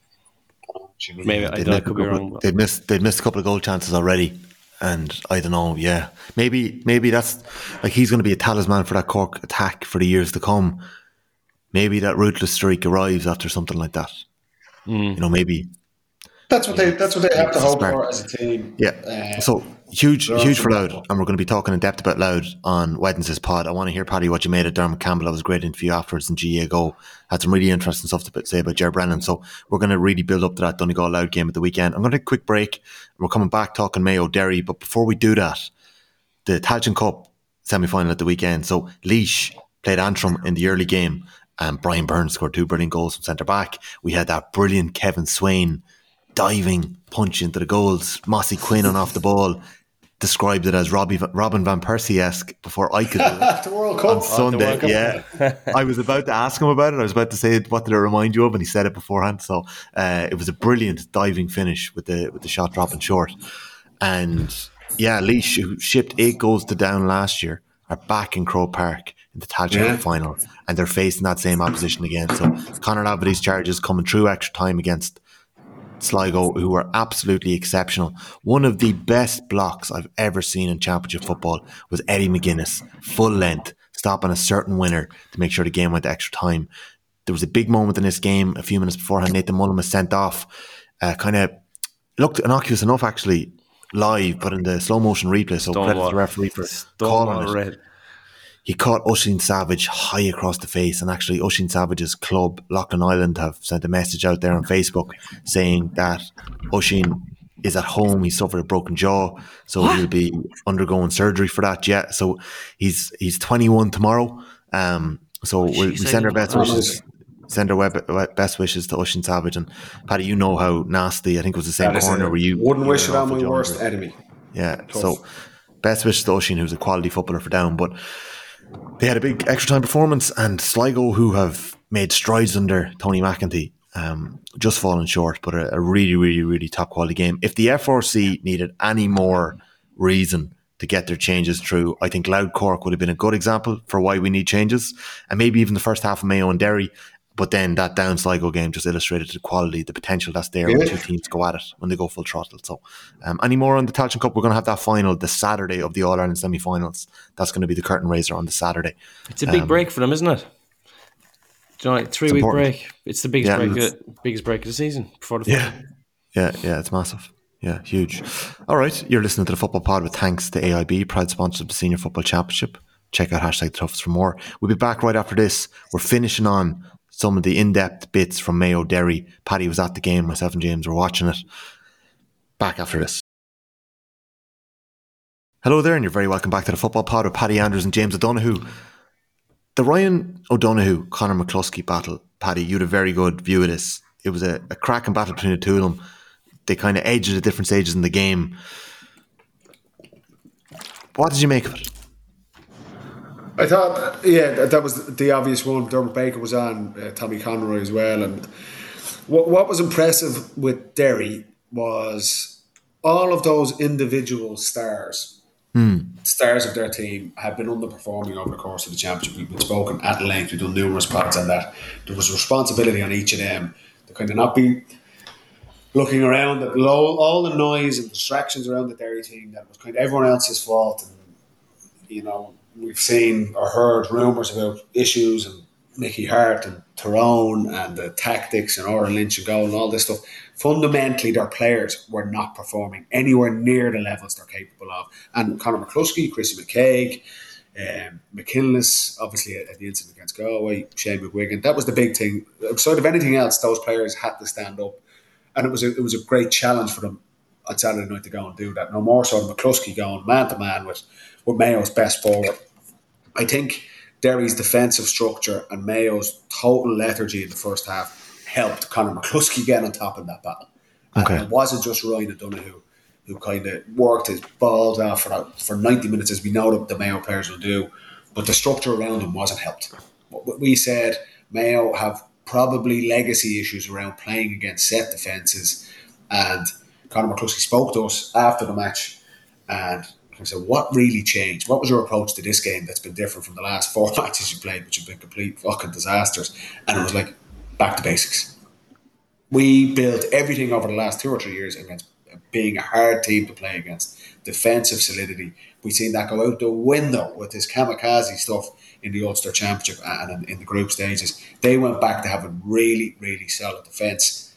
Speaker 7: Maybe I could be wrong.
Speaker 5: They'd missed a couple of goal chances already, and I don't know. Yeah, maybe that's like he's going to be a talisman for that Cork attack for the years to come. Maybe that ruthless streak arrives after something like that. You know, maybe
Speaker 8: that's what they have to hope for as a team.
Speaker 5: Yeah. So Huge for Loud, and we're going to be talking in depth about Loud on Wednesday's pod. I want to hear, Paddy, what you made of Dermot Campbell. That was a great interview afterwards in GA Go. Had some really interesting stuff to say about Ger Brennan. So we're going to really build up to that Donegal Loud game at the weekend. I'm going to take a quick break, and we're coming back talking Mayo Derry. But before we do that, the Tailteann Cup semi-final at the weekend. So Laois played Antrim in the early game, and Brian Byrne scored 2 brilliant goals from centre-back. We had that brilliant Kevin Swain diving punch into the goals. Mossy Quinn on off the ball described it as Robin Van Persie-esque before I could do it.
Speaker 8: The World Cup
Speaker 5: on Sunday. Yeah, I was about to ask him about it. I was about to say, what did it remind you of? And he said it beforehand. So it was a brilliant diving finish with the shot dropping short. And yeah, Laois, who shipped 8 goals to Down last year, are back in Croke Park in the Tailteann final, and they're facing that same opposition again. So Conor Laverty's charges coming through extra time against Sligo, who were absolutely exceptional. One of the best blocks I've ever seen in championship football was Eddie McGuinness, full length, stopping a certain winner to make sure the game went to extra time. There was a big moment in this game a few minutes beforehand. Nathan Mullen was sent off. Kind of looked innocuous enough, actually, live, but in the slow motion replay. So credit to the referee for calling it. Red. He caught Oisin Savage high across the face, and actually Oisin Savage's club, Loughlin Island, have sent a message out there on Facebook saying that Oisin is at home. He suffered a broken jaw, so he'll be undergoing surgery for that. Yeah, so he's 21 tomorrow. So we send our best wishes. Send our best wishes to Oisin Savage. And Paddy, you know how nasty. I think it was the same corner where you
Speaker 8: wouldn't wish it on my worst enemy.
Speaker 5: Yeah, tough. So best wishes to Oisin, who's a quality footballer for Down, but. They had a big extra time performance, and Sligo, who have made strides under Tony McEntee, just fallen short, but a really, really, really top quality game. If the FRC needed any more reason to get their changes through, I think Loud Cork would have been a good example for why we need changes, and maybe even the first half of Mayo and Derry. But then that Down Sligo game just illustrated the quality, the potential that's there when 2 teams go at it, when they go full throttle. So any more on the Tailteann Cup? We're going to have that final the Saturday of the All-Ireland semi-finals. That's going to be the curtain raiser on the Saturday.
Speaker 7: It's a big break for them, isn't it? Do you know, like 3-week break. It's the biggest break of the season before the final.
Speaker 5: Yeah, it's massive. Yeah, huge. All right, you're listening to the Football Pod with thanks to AIB, proud sponsor of the Senior Football Championship. Check out #TheToughest for more. We'll be back right after this. We're finishing on some of the in-depth bits from Mayo Derry. Paddy was at the game, myself and James were watching it. Back after this. Hello there, and you're very welcome back to the Football Pod with Paddy Andrews and James O'Donoghue. The Ryan O'Donoghue, Conor McCluskey battle, Paddy, you had a very good view of this. It was a cracking battle between the two of them. They kind of edged at different stages in the game. What did you make of it?
Speaker 8: I thought, that was the obvious one. Dermot Baker was on, Tommy Conroy as well. And what was impressive with Derry was all of those individual stars of their team have been underperforming over the course of the championship. We've been spoken at length. We've done numerous pods on that. There was a responsibility on each of them to kind of not be looking around at all the noise and distractions around the Derry team that was kind of everyone else's fault. And, you know, we've seen or heard rumours about issues and Mickey Hart and Tyrone and the tactics and Oran Lynch and goal and all this stuff. Fundamentally, their players were not performing anywhere near the levels they're capable of. And Conor McCluskey, Chrissy McCaig, McKinless, obviously at the incident against Galway, Shane McGuigan, that was the big thing. Outside of anything else, those players had to stand up. And it was a great challenge for them on Saturday night to go and do that. No more so than McCluskey going man-to-man with Mayo's best forward. I think Derry's defensive structure and Mayo's total lethargy in the first half helped Conor McCluskey get on top of that battle. Okay. And it wasn't just Ryan O'Donoghue who kind of worked his balls off for 90 minutes, as we know that the Mayo players will do, but the structure around him wasn't helped. We said Mayo have probably legacy issues around playing against set defences, and Conor McCluskey spoke to us after the match and I said, what really changed? What was your approach to this game that's been different from the last 4 matches you played, which have been complete fucking disasters? And it was like, back to basics. We built everything over the last 2 or 3 years against being a hard team to play against. Defensive solidity. We've seen that go out the window with this kamikaze stuff in the Ulster Championship and in the group stages. They went back to having really, really solid defence.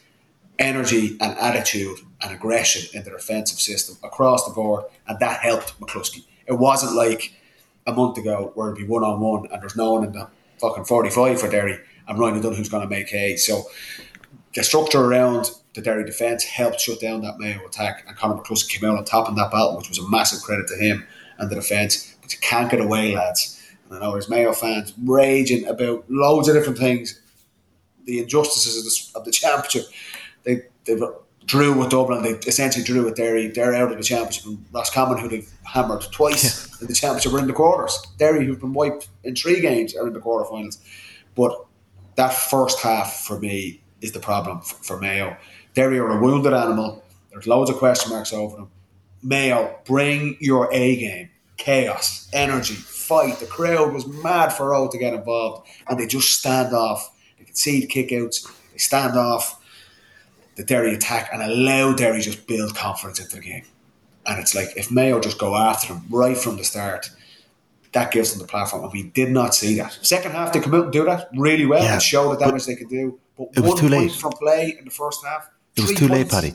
Speaker 8: energy and attitude and aggression in the defensive system across the board, and that helped McCluskey. It wasn't like a month ago where it'd be one-on-one and there's no one in the fucking 45 for Derry and Ryan O'Donnell's going to make hay. So the structure around the Derry defence helped shut down that Mayo attack, and Conor McCluskey came out on top in that battle, which was a massive credit to him and the defence. But you can't get away, lads. And I know there's Mayo fans raging about loads of different things, the injustices of the championship. They drew with Dublin, they essentially drew with Derry. They're out of the championship, and Roscommon, who they've hammered twice in the championship, are in the quarters. Derry, who've been wiped in 3 games, are in the quarterfinals. But that first half for me is the problem for Mayo. Derry are a wounded animal. There's loads of question marks over them. Mayo, bring your A game. Chaos, energy, fight. The crowd was mad for Rowe to get involved, and they just stand off. They concede kickouts. They stand off the Derry attack and allow Derry just build confidence into the game. And it's like, if Mayo just go after them right from the start, that gives them the platform. And we did not see that. Second half, they come out and do that really well and show the damage they could do. But
Speaker 5: it was too late
Speaker 8: from play in the first half.
Speaker 5: It was too late, Paddy.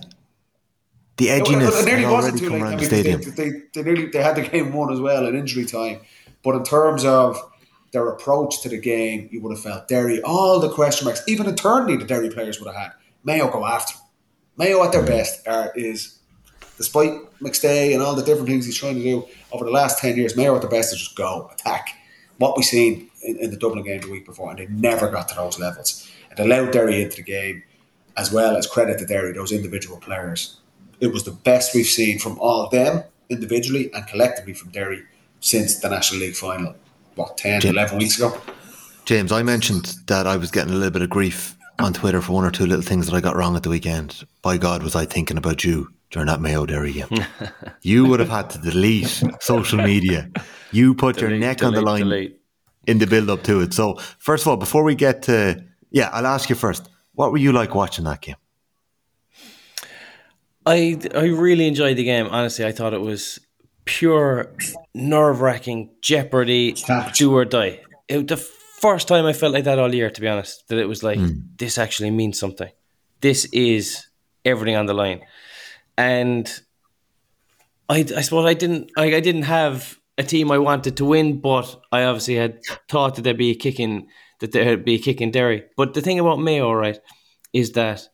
Speaker 5: The edginess had already come around the stadium.
Speaker 8: They had the game won as well in injury time. But in terms of their approach to the game, you would have felt Derry, all the question marks, even internally the Derry players would have had. Mayo go after them. Mayo at their best is, despite McStay and all the different things he's trying to do over the last 10 years, Mayo at their best is just go, attack. What we seen in the Dublin game the week before, and they never got to those levels. It allowed Derry into the game, as well as credit to Derry, those individual players. It was the best we've seen from all of them, individually and collectively from Derry, since the National League final, 11 weeks ago.
Speaker 5: James, I mentioned that I was getting a little bit of grief on Twitter for 1 or 2 little things that I got wrong at the weekend. By God, was I thinking about you during that Mayo Derry game. You would have had to delete social media. You put your neck on the line in the build-up to it. So, first of all, before we get to... Yeah, I'll ask you first. What were you like watching that game?
Speaker 7: I really enjoyed the game. Honestly, I thought it was pure nerve-wracking jeopardy, do or die. The first time I felt like that all year, to be honest, that it was like, this actually means something. This is everything on the line. And I suppose I didn't have a team I wanted to win, but I obviously had thought that there'd be a kick in Derry. But the thing about Mayo, right, is that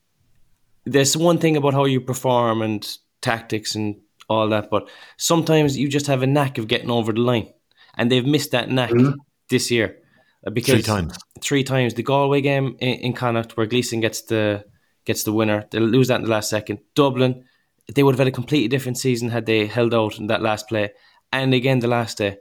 Speaker 7: there's one thing about how you perform and tactics and all that, but sometimes you just have a knack of getting over the line. And they've missed that knack this year. Because 3 times. The Galway game in Connacht, where Gleeson gets the winner, they'll lose that in the last second. Dublin, they would have had a completely different season had they held out in that last play. And again, the last day,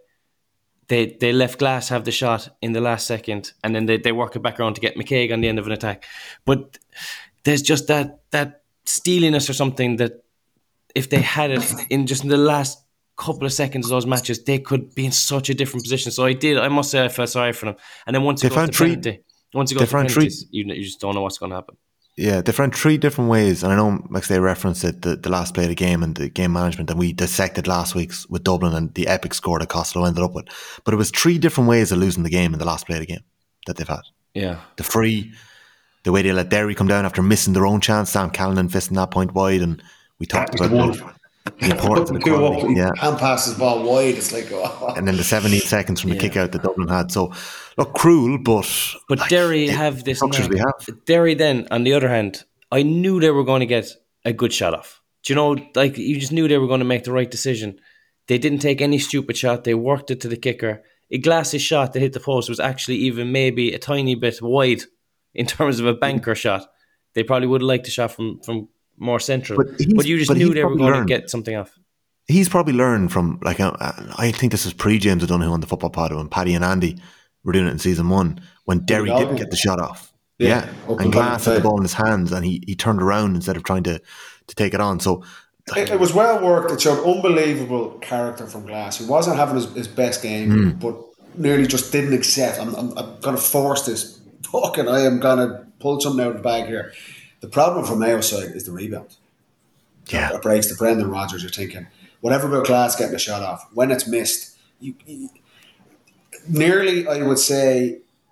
Speaker 7: they left Glass have the shot in the last second, and then they work it back around to get McCaig on the end of an attack. But there's just that steeliness or something that if they had it in the last couple of seconds of those matches, they could be in such a different position. So I must say I felt sorry for them. And then once you go to penalties, you just don't know what's going to happen.
Speaker 5: Yeah, they found 3 different ways, and I know McStay referenced it, the last play of the game and the game management, and we dissected last week's with Dublin and the epic score that Costello ended up with. But it was 3 different ways of losing the game in the last play of the game that they've had.
Speaker 7: Yeah.
Speaker 5: The free, the way they let Derry come down after missing their own chance, Sam Callanan fisting that point wide, and we talked about the importance of the quality.
Speaker 8: Hand passes ball wide, it's like... Oh.
Speaker 5: And then the 17 seconds from the kick out that Dublin had. So, look, cruel, but
Speaker 7: Derry have this now. Derry then, on the other hand, I knew they were going to get a good shot off. Do you know, like, you just knew they were going to make the right decision. They didn't take any stupid shot. They worked it to the kicker. A Glass's shot that hit the post was actually even maybe a tiny bit wide in terms of a banker shot. They probably would have liked a shot from more central. But you just knew they were going to get something off.
Speaker 5: He's probably learned from, like, I think this is pre-James O'Donoghue on the football pod when Paddy and Andy were doing it in season 1 when Derry didn't get the shot off. Yeah. And Glass had the ball in his hands and he turned around instead of trying to take it on. So
Speaker 8: it was well worked. It showed unbelievable character from Glass. He wasn't having his best game, but nearly just didn't accept. I'm going to force this. Fucking, I am going to pull something out of the bag here. The problem from Mayo side is the rebound.
Speaker 5: Yeah.
Speaker 8: It breaks to Brendan Rodgers. You're thinking, whatever about Glass getting a shot off, when it's missed, nearly, I would say,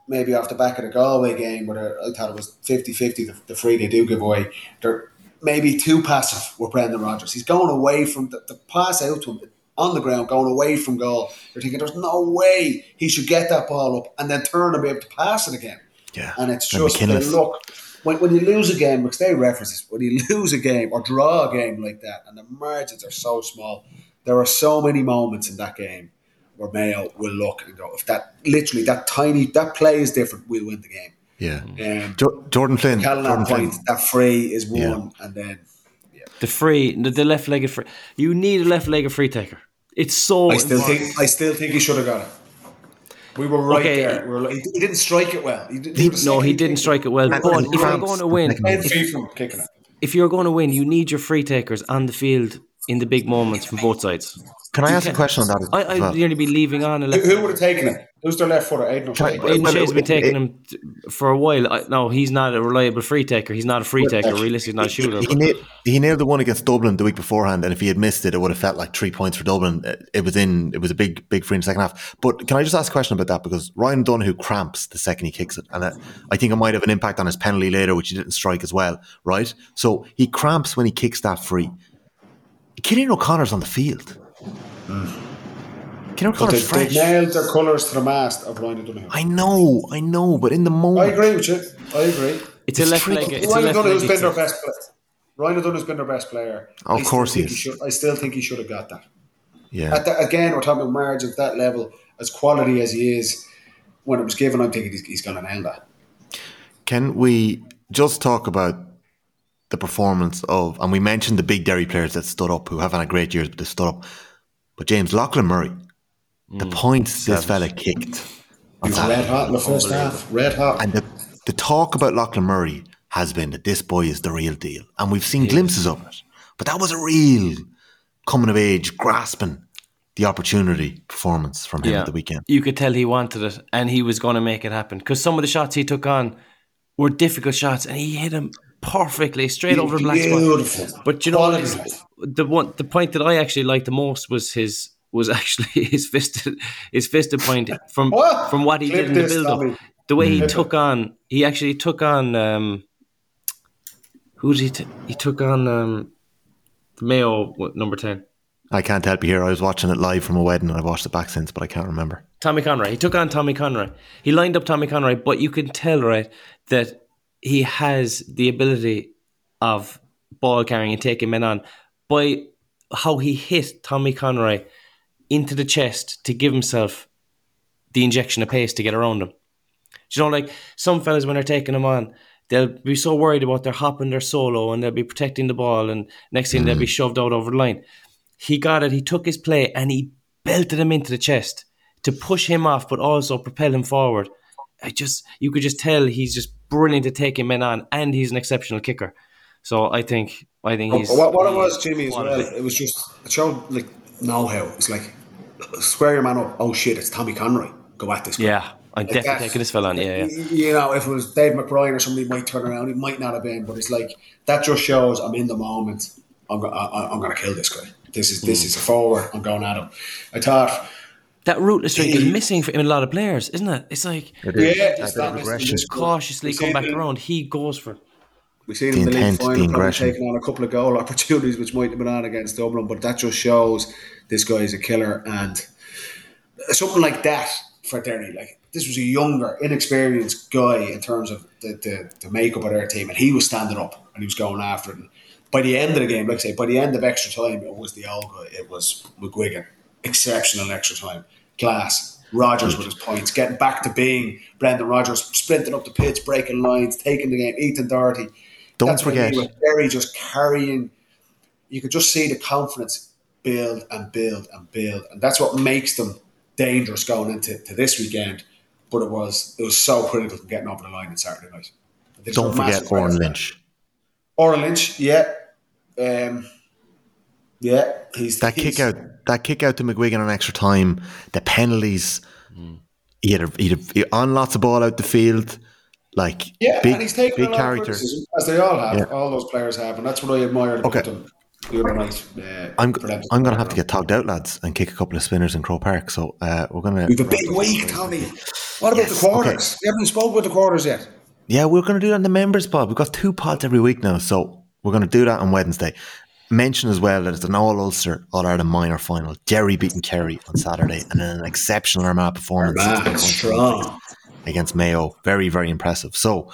Speaker 8: maybe off the back of the Galway game where I thought it was 50-50, the free they do give away. They're maybe too passive with Brendan Rodgers. He's going away from the pass out to him on the ground, going away from goal. They're thinking there's no way he should get that ball up and then turn and be able to pass it again.
Speaker 5: Yeah.
Speaker 8: And it's just, look, when you lose a game, because they reference this, when you lose a game or draw a game like that and the margins are so small, there are so many moments in that game where Mayo will look and go, if that play is different, we'll win the game.
Speaker 5: Yeah. Jordan Flynn.
Speaker 8: That free is one, and then
Speaker 7: the left-legged free. You need a left-legged free taker. It's so.
Speaker 8: I still think he should have got it. We were right there. He didn't strike it well. He
Speaker 7: didn't strike it well. But if you're going to win, if you're going to win, you need your free takers on the field in the big moments from both sides.
Speaker 5: Can I ask a question on that?
Speaker 7: I'd nearly be leaving on a left.
Speaker 8: Who would have taken it? Who's their left footer? Aidan
Speaker 7: Shea's been taking him for a while. No, he's not a reliable free taker. He's not a free taker. Realistically, he's not a shooter.
Speaker 5: He nailed the one against Dublin the week beforehand, and if he had missed it, it would have felt like 3 points for Dublin. It was a big free in the second half. But can I just ask a question about that? Because Ryan Donoghue cramps the second he kicks it, and I think it might have an impact on his penalty later, which he didn't strike as well, right? So he cramps when he kicks that free. Ciarán O'Connor's on the field.
Speaker 8: They nailed their colours to the mast of Ryan Donoghue.
Speaker 5: I know, but in the moment,
Speaker 8: I agree with you.
Speaker 7: It's a left leg.
Speaker 8: Ryan Donoghue's been their best player. Ryan Donoghue's been their best player.
Speaker 5: Of course he is.
Speaker 8: I still think he should have got that.
Speaker 5: Yeah.
Speaker 8: Again, we're talking about margins at that level, as quality as he is. When it was given, I'm thinking he's going to nail that.
Speaker 5: Can we just talk about the performance of, and we mentioned the big Derry players that stood up, who haven't had great years, but they stood up. But James Lachlan Murray, the points this fella kicked.
Speaker 8: He was red hot in the first half. Red hot.
Speaker 5: And the talk about Lachlan Murray has been that this boy is the real deal. And we've seen glimpses of it. But that was a real coming of age, grasping the opportunity performance from him at the weekend.
Speaker 7: You could tell he wanted it and he was going to make it happen. Because some of the shots he took on were difficult shots and he hit them perfectly straight over the black spot. But you know what? The point that I actually liked the most was actually his fisted point from what he did in the build-up. The way he took on who did he took on the Mayo number 10.
Speaker 5: I can't help you here. I was watching it live from a wedding and I've watched it back since, but I can't remember.
Speaker 7: Tommy Conroy. He took on Tommy Conroy. He lined up Tommy Conroy, but you can tell, right, that he has the ability of ball carrying and taking men on by how he hit Tommy Conroy into the chest to give himself the injection of pace to get around him. You know, like some fellas when they're taking him on, they'll be so worried about their hopping their solo and they'll be protecting the ball and next thing they'll be shoved out over the line. He got it, he took his play and he belted him into the chest to push him off but also propel him forward. You could just tell he's just brilliant at taking men on and he's an exceptional kicker. So I think he's...
Speaker 8: What it was, Jimmy, as well, it was just, it showed like know-how. It's like, square your man up, oh shit, it's Tommy Conroy, go at this guy.
Speaker 7: Yeah, I'm definitely taking this fella on, yeah.
Speaker 8: You know, if it was Dave McBride or somebody might turn around, it might not have been, but it's like, that just shows I'm in the moment, I'm going to kill this guy. This is a forward, I'm going at him. I thought...
Speaker 7: That rootless streak is missing for a lot of players, isn't it? It's like,
Speaker 8: just
Speaker 7: cautiously come back around, he goes for it.
Speaker 8: We've seen him in the league final probably taking on a couple of goal opportunities which might have been on against Dublin, but that just shows this guy is a killer. And something like that for Derry, like this was a younger, inexperienced guy in terms of the makeup of their team, and he was standing up and he was going after it. And by the end of the game, like I say, by the end of extra time, it was the old guy, it was McGuigan, exceptional extra time, class. Rodgers with his points, getting back to being Brendan Rodgers, sprinting up the pitch, breaking lines, taking the game. Ethan Doherty.
Speaker 5: Don't forget.
Speaker 8: Derry just carrying. You could just see the confidence build and build and build, and that's what makes them dangerous going into this weekend. But it was so critical to getting over the line on Saturday night.
Speaker 5: Don't forget Oran Lynch.
Speaker 8: Oran Lynch, yeah.
Speaker 5: That kick out to McGuigan on extra time, the penalties. He had on lots of ball out the field, and he's taken big character,
Speaker 8: as they all have. All those players have, and that's what I admired about them the other night.
Speaker 5: I'm going to have to get togged out, lads, and kick a couple of spinners in Croke Park. So we're going to.
Speaker 8: We've a big week, Tommy. What about
Speaker 5: Yes,
Speaker 8: the quarters?
Speaker 5: okay.
Speaker 8: We haven't spoke about the quarters yet.
Speaker 5: Yeah, we're going to do that in the members pod. We've got 2 pods every week now, so we're going to do that on Wednesday. Mention as well that it's an all-Ulster, All-Ireland minor final. Derry beating Kerry on Saturday, and then an exceptional Armagh performance
Speaker 8: Strong.
Speaker 5: against Mayo. Very, very impressive. So,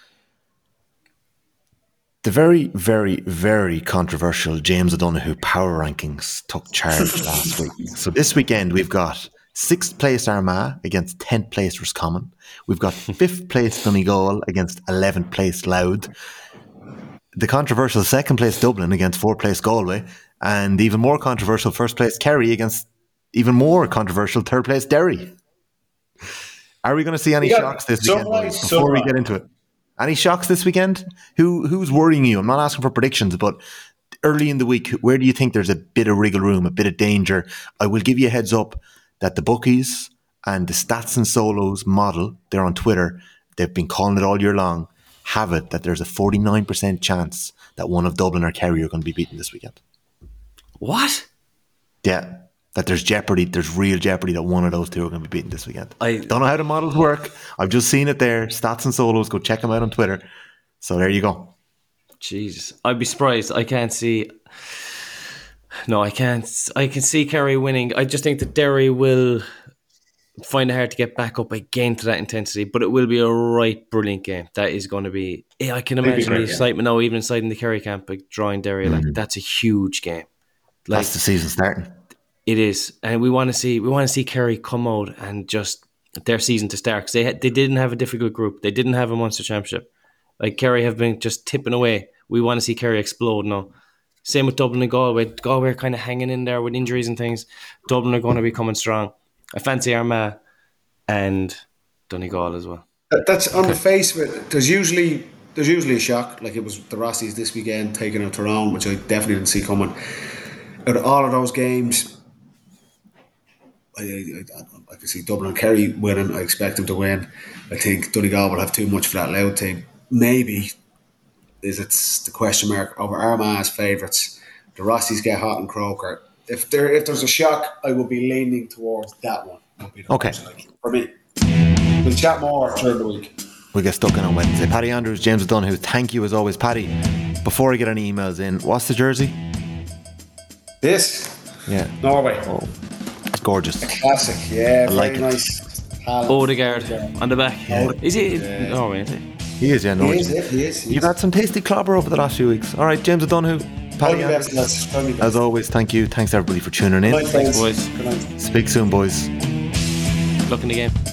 Speaker 5: the very, very, very controversial James O'Donoghue power rankings took charge last week. So this weekend we've got 6th place Armagh against 10th place Roscommon. We've got 5th place Donegal against 11th place Louth. The controversial 2nd place Dublin against 4th place Galway. And even more controversial 1st place Kerry against even more controversial 3rd place Derry. Are we going to see any shocks this weekend, boys, before we get into it? Any shocks this weekend? Who's worrying you? I'm not asking for predictions, but early in the week, where do you think there's a bit of wriggle room, a bit of danger? I will give you a heads up that the bookies and the Stats and Solos model, they're on Twitter, they've been calling it all year long, have it that there's a 49% chance that one of Dublin or Kerry are going to be beaten this weekend.
Speaker 7: What?
Speaker 5: Yeah. That there's jeopardy, there's real jeopardy that one of those two are going to be beaten this weekend. I don't know how the models work. I've just seen it there. Stats and Solos, go check them out on Twitter. So there you go.
Speaker 7: Jesus, I'd be surprised. I can't see. No, I can't. I can see Kerry winning. I just think that Derry will find it hard to get back up again to that intensity, but it will be a right brilliant game. That is going to be. I can imagine the excitement now, even inside in the Kerry camp, like drawing Derry. Like that's a huge game. Like,
Speaker 5: that's the season starting.
Speaker 7: It is, and we want to see Kerry come out and just their season to start, because they didn't have a difficult group. They didn't have a Munster Championship. Like Kerry have been just tipping away. We want to see Kerry explode now. Same with Dublin and Galway. Galway are kind of hanging in there with injuries and things. Dublin are going to be coming strong. I fancy Armagh and Donegal as well.
Speaker 8: That's on the face of it. There's usually a shock, like it was the Rossies this weekend taking out Tyrone, which I definitely didn't see coming. Out of all of those games, I can see Dublin and Kerry winning. I expect them to win. I think Donegal will have too much for that Louth team. Maybe it's the question mark over Armagh as favourites. The Rossies get hot and Croker. If there's a shock, I will be leaning towards that one.
Speaker 5: Okay.
Speaker 8: For me. We'll chat more during the week.
Speaker 5: We'll get stuck in on Wednesday. Paddy Andrews, James O'Donoghue, thank you as always. Paddy, before I get any emails in, what's the jersey?
Speaker 8: This?
Speaker 5: Yeah.
Speaker 8: Norway.
Speaker 5: Oh. Gorgeous.
Speaker 8: A classic, yeah.
Speaker 5: I like
Speaker 8: very nice.
Speaker 7: Odegaard on the back. Is he? Norway, isn't he?
Speaker 5: He is, yeah.
Speaker 8: He is.
Speaker 5: You've had some tasty clobber over the last few weeks. All right, James O'Donoghue, Paddy Andrews, as always, thank you. Thanks everybody for tuning in.
Speaker 8: Good night,
Speaker 7: boys.
Speaker 8: Good night.
Speaker 5: Speak soon, boys.
Speaker 7: Good luck in the game.